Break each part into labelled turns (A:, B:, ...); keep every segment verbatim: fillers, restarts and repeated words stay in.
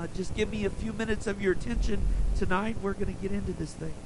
A: uh, just give me a few minutes of your attention tonight. We're going to get into this thing.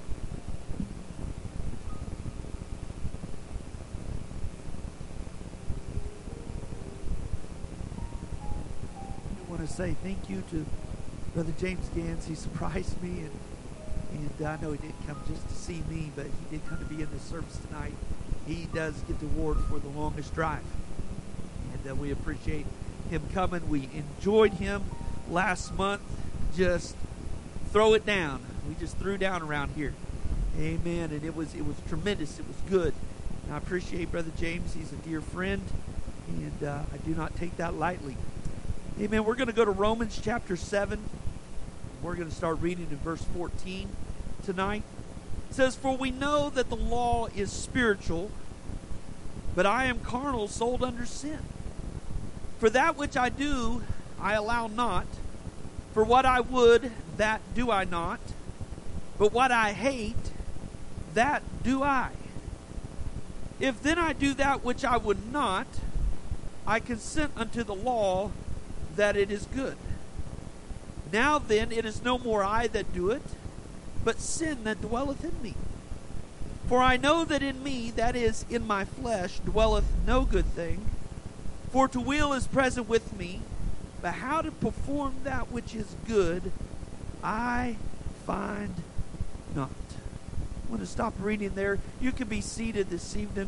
A: I want to say thank you to Brother James Gans. He surprised me, and and I know he didn't come just to see me, but he did come to be in this service tonight. He does get the award for the longest drive, and uh, we appreciate him coming. We enjoyed him last month. Just throw it down. We just threw down around here. Amen. And it was it was tremendous. It was good. And I appreciate Brother James. He's a dear friend, and uh, I do not take that lightly. Amen. We're going to go to Romans chapter seven. We're going to start reading in verse fourteen tonight. It says, "For we know that the law is spiritual, but I am carnal, sold under sin. For that which I do, I allow not. For what I would, that do I not. But what I hate, that do I. If then I do that which I would not, I consent unto the law that it is good. Now then, it is no more I that do it, but sin that dwelleth in me. For I know that in me, that is, in my flesh, dwelleth no good thing. For to will is present with me, but how to perform that which is good, I find not." I'm going to stop reading there. You can be seated this evening.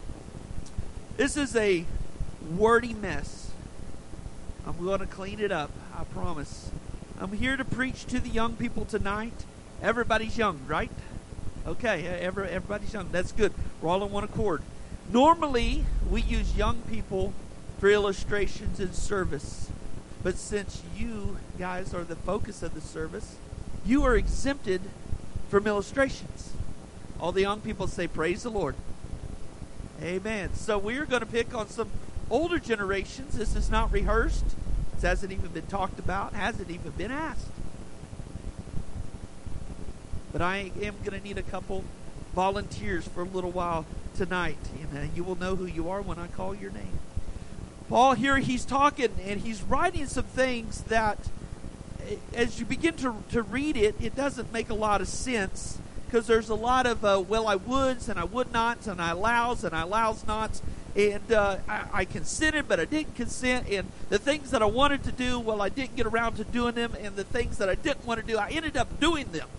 A: This is a wordy mess. I'm going to clean it up, I promise. I'm here to preach to the young people tonight. Everybody's young, right? Okay, every, everybody's young. That's good. We're all in one accord. Normally, we use young people for illustrations in service. But since you guys are the focus of the service, you are exempted from illustrations. All the young people say, "Praise the Lord." Amen. So we are going to pick on some older generations. This is not rehearsed. This hasn't even been talked about. Hasn't even been asked. But I am going to need a couple volunteers for a little while tonight. And uh, you will know who you are when I call your name. Paul here, he's talking and he's writing some things that as you begin to, to read it, it doesn't make a lot of sense. Because there's a lot of, uh, well, I woulds and I would nots and I allows and I allows nots. And uh, I, I consented, but I didn't consent. And the things that I wanted to do, well, I didn't get around to doing them. And the things that I didn't want to do, I ended up doing them.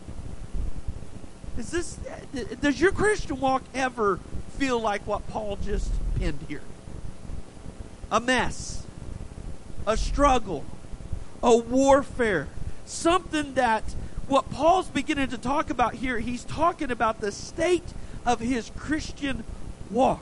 A: Is this? Does your Christian walk ever feel like what Paul just penned here? A mess, a struggle, a warfare, something that what Paul's beginning to talk about here, he's talking about the state of his Christian walk.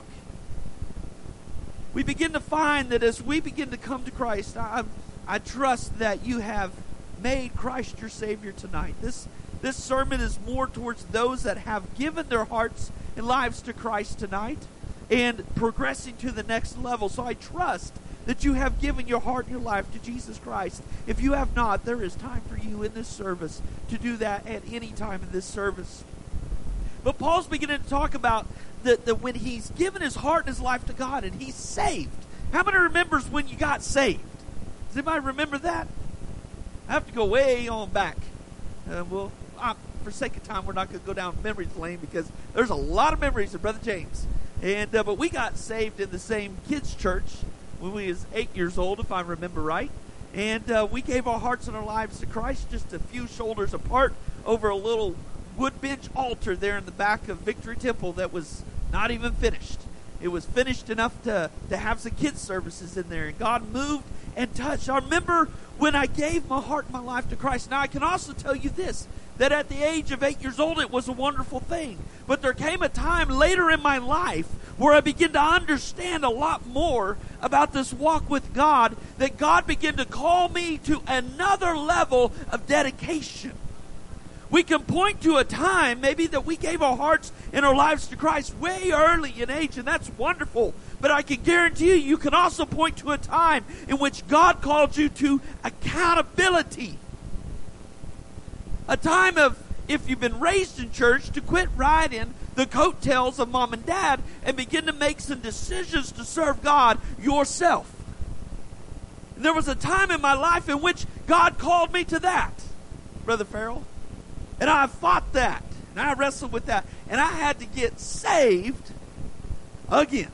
A: We begin to find that as we begin to come to Christ, I, I trust that you have made Christ your Savior tonight. This, this sermon is more towards those that have given their hearts and lives to Christ tonight and progressing to the next level. So I trust that you have given your heart and your life to Jesus Christ. If you have not, there is time for you in this service to do that at any time in this service. But Paul's beginning to talk about that, that when he's given his heart and his life to God and he's saved. How many remembers when you got saved? Does anybody remember that? I have to go way on back. Uh, well, uh, for sake of time, we're not going to go down memory lane because there's a lot of memories of Brother James. And uh, but we got saved in the same kids' church when we was eight years old, if I remember right. And uh, we gave our hearts and our lives to Christ just a few shoulders apart over a little wood bench altar there in the back of Victory Temple that was not even finished. It was finished enough to, to have some kids' services in there. And God moved and touched. I remember when I gave my heart and my life to Christ. Now, I can also tell you this, that at the age of eight years old, it was a wonderful thing. But there came a time later in my life where I began to understand a lot more about this walk with God, that God began to call me to another level of dedication. We can point to a time maybe that we gave our hearts and our lives to Christ way early in age, and that's wonderful. But I can guarantee you, you can also point to a time in which God called you to accountability. A time of, if you've been raised in church, to quit riding the coattails of mom and dad and begin to make some decisions to serve God yourself. And there was a time in my life in which God called me to that, Brother Farrell. And I fought that. And I wrestled with that. And I had to get saved again.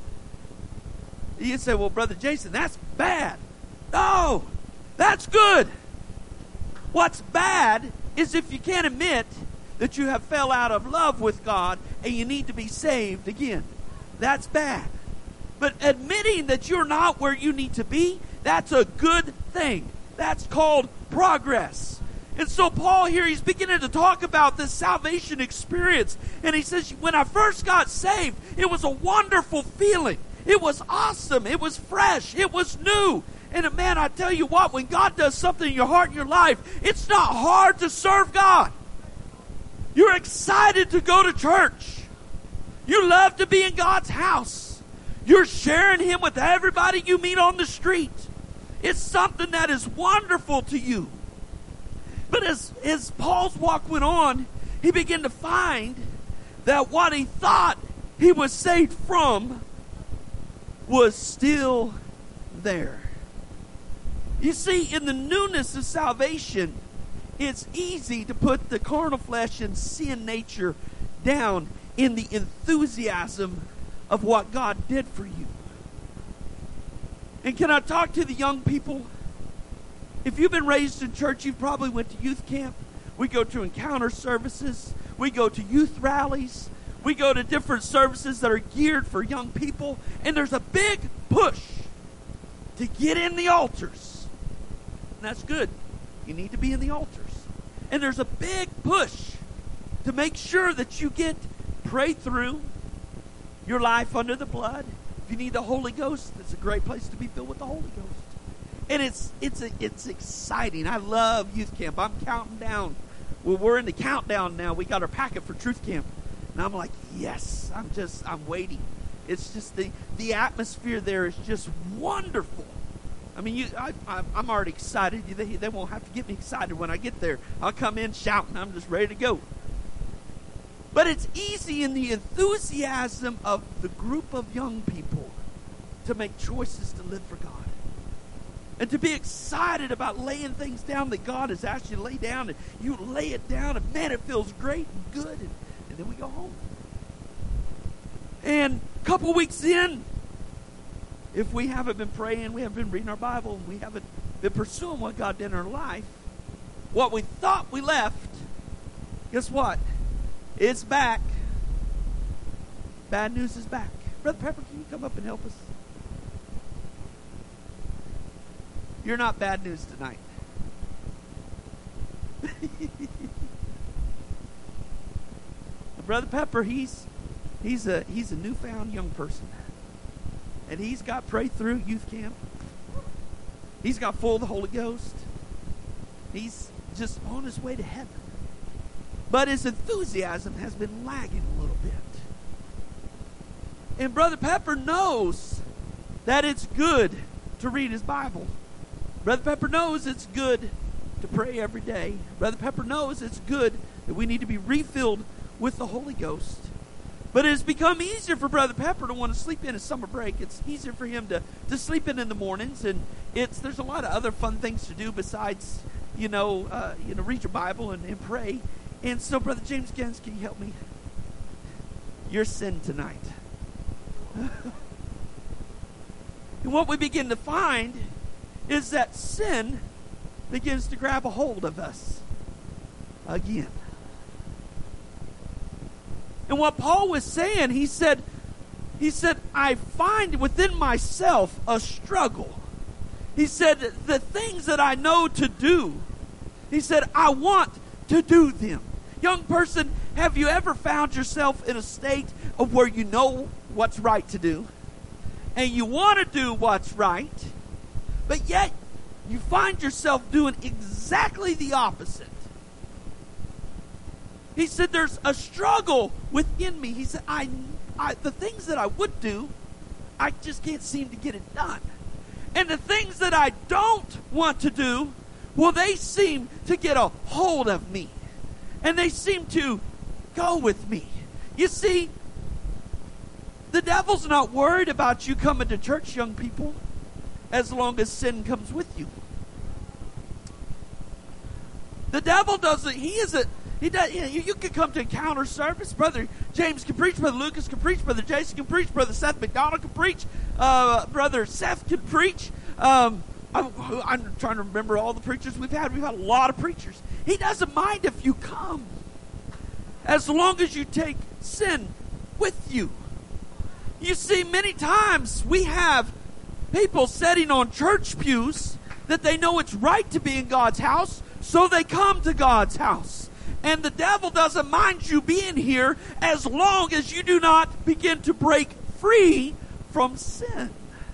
A: You say, well, Brother Jason, that's bad. No, that's good. What's bad is if you can't admit that you have fell out of love with God and you need to be saved again. That's bad. But admitting that you're not where you need to be, that's a good thing. That's called progress. And so Paul here, he's beginning to talk about this salvation experience. And he says, when I first got saved, it was a wonderful feeling. It was awesome. It was fresh. It was new. And man, I tell you what, when God does something in your heart and your life, it's not hard to serve God. You're excited to go to church. You love to be in God's house. You're sharing Him with everybody you meet on the street. It's something that is wonderful to you. But as, as Paul's walk went on, he began to find that what he thought he was saved from was still there. You see, in the newness of salvation, it's easy to put the carnal flesh and sin nature down in the enthusiasm of what God did for you. And can I talk to the young people? If you've been raised in church, you've probably went to youth camp. We go to encounter services. We go to youth rallies. We go to different services that are geared for young people. And there's a big push to get in the altars. And that's good. You need to be in the altars. And there's a big push to make sure that you get prayed through, your life under the blood. If you need the Holy Ghost, it's a great place to be filled with the Holy Ghost. And it's it's a, it's exciting. I love youth camp. I'm counting down. Well, we're in the countdown now. We got our packet for Truth Camp. And I'm like, yes, I'm just, I'm waiting. It's just the, the atmosphere there is just wonderful. I mean, you, I, I, I'm already excited. They, they won't have to get me excited when I get there. I'll come in shouting. I'm just ready to go. But it's easy in the enthusiasm of the group of young people to make choices to live for God. And to be excited about laying things down that God has asked you to lay down. And you lay it down and man, it feels great and good. And, and then we go home. And a couple weeks in, if we haven't been praying, we haven't been reading our Bible, we haven't been pursuing what God did in our life, what we thought we left, guess what? It's back. Bad news is back. Brother Pepper, can you come up and help us? You're not bad news tonight. Brother Pepper, he's he's a he's a newfound young person. And he's got prayed through youth camp. He's got full of the Holy Ghost. He's just on his way to heaven. But his enthusiasm has been lagging a little bit. And Brother Pepper knows that it's good to read his Bible. Brother Pepper knows it's good to pray every day. Brother Pepper knows it's good that we need to be refilled with the Holy Ghost. But it has become easier for Brother Pepper to want to sleep in a summer break. It's easier for him to, to sleep in in the mornings. And it's there's a lot of other fun things to do besides, you know, uh, you know, read your Bible and, and pray. And so, Brother James Gans, can you help me? Your sin tonight. And what we begin to find is that sin begins to grab a hold of us again. And what Paul was saying, he said, he said, I find within myself a struggle. He said, the things that I know to do, he said, I want to do them. Young person, have you ever found yourself in a state of where you know what's right to do, and you want to do what's right, but yet you find yourself doing exactly the opposite? He said, there's a struggle within me. He said, I, I, the things that I would do, I just can't seem to get it done. And the things that I don't want to do, well, they seem to get a hold of me. And they seem to go with me. You see, the devil's not worried about you coming to church, young people. as long as sin comes with you. The devil doesn't, he isn't, he does, you, know, you, you can come to encounter service. Brother James can preach, Brother Lucas can preach, Brother Jason can preach, Brother Seth McDonald can preach, uh, Brother Seth can preach. Um, I'm, I'm trying to remember all the preachers we've had. We've had a lot of preachers. He doesn't mind if you come, as long as you take sin with you. You see, many times we have people sitting on church pews that they know it's right to be in God's house, so they come to God's house. And the devil doesn't mind you being here as long as you do not begin to break free from sin.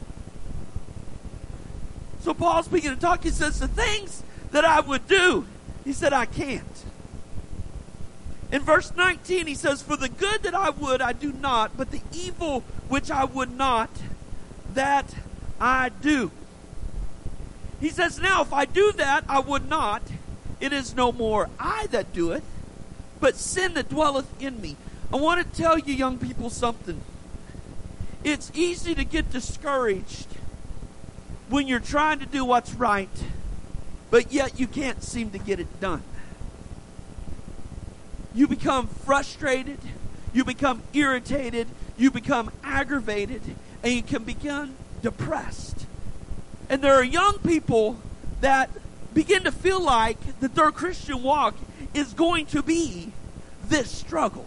A: So Paul's beginning to talk. He says, the things that I would do, he said, I can't. In verse nineteen, he says, for the good that I would, I do not, but the evil which I would not, that I do. He says, now if I do that, I would not, it is no more I that do it, but sin that dwelleth in me. I want to tell you young people something. It's easy to get discouraged when you're trying to do what's right, but yet you can't seem to get it done. You become frustrated, you become irritated, you become aggravated, and you can become depressed. And there are young people that begin to feel like that their Christian walk is going to be this struggle.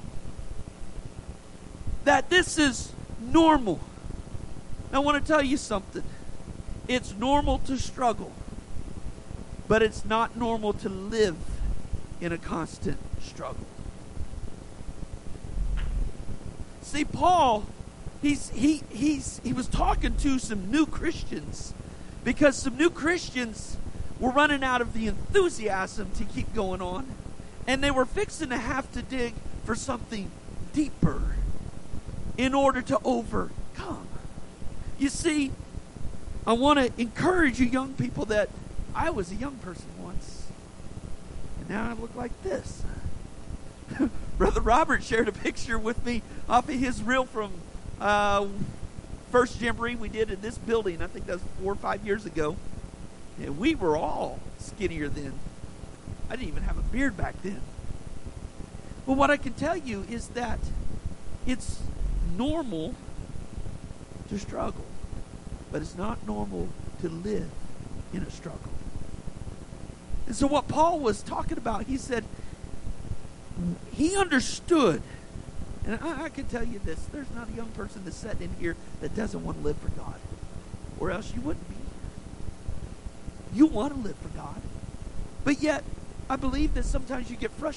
A: That this is normal. I want to tell you something. It's normal to struggle, but it's not normal to live in a constant struggle. See, Paul, he's he he's he was talking to some new Christians, because some new Christians were running out of the enthusiasm to keep going on, and they were fixing to have to dig for something deeper in order to overcome. You see, I want to encourage you young people that I was a young person once, and now I look like this. Brother Robert shared a picture with me off of his reel from uh, first Jamboree we did in this building. I think that was four or five years ago. And we were all skinnier then. I didn't even have a beard back then. But what I can tell you is that it's normal to struggle, but it's not normal to live in a struggle. And so what Paul was talking about, he said, he understood, and I, I can tell you this, there's not a young person that's sitting in here that doesn't want to live for God, or else you wouldn't be. You want to live for God, but yet I believe that sometimes you get frustrated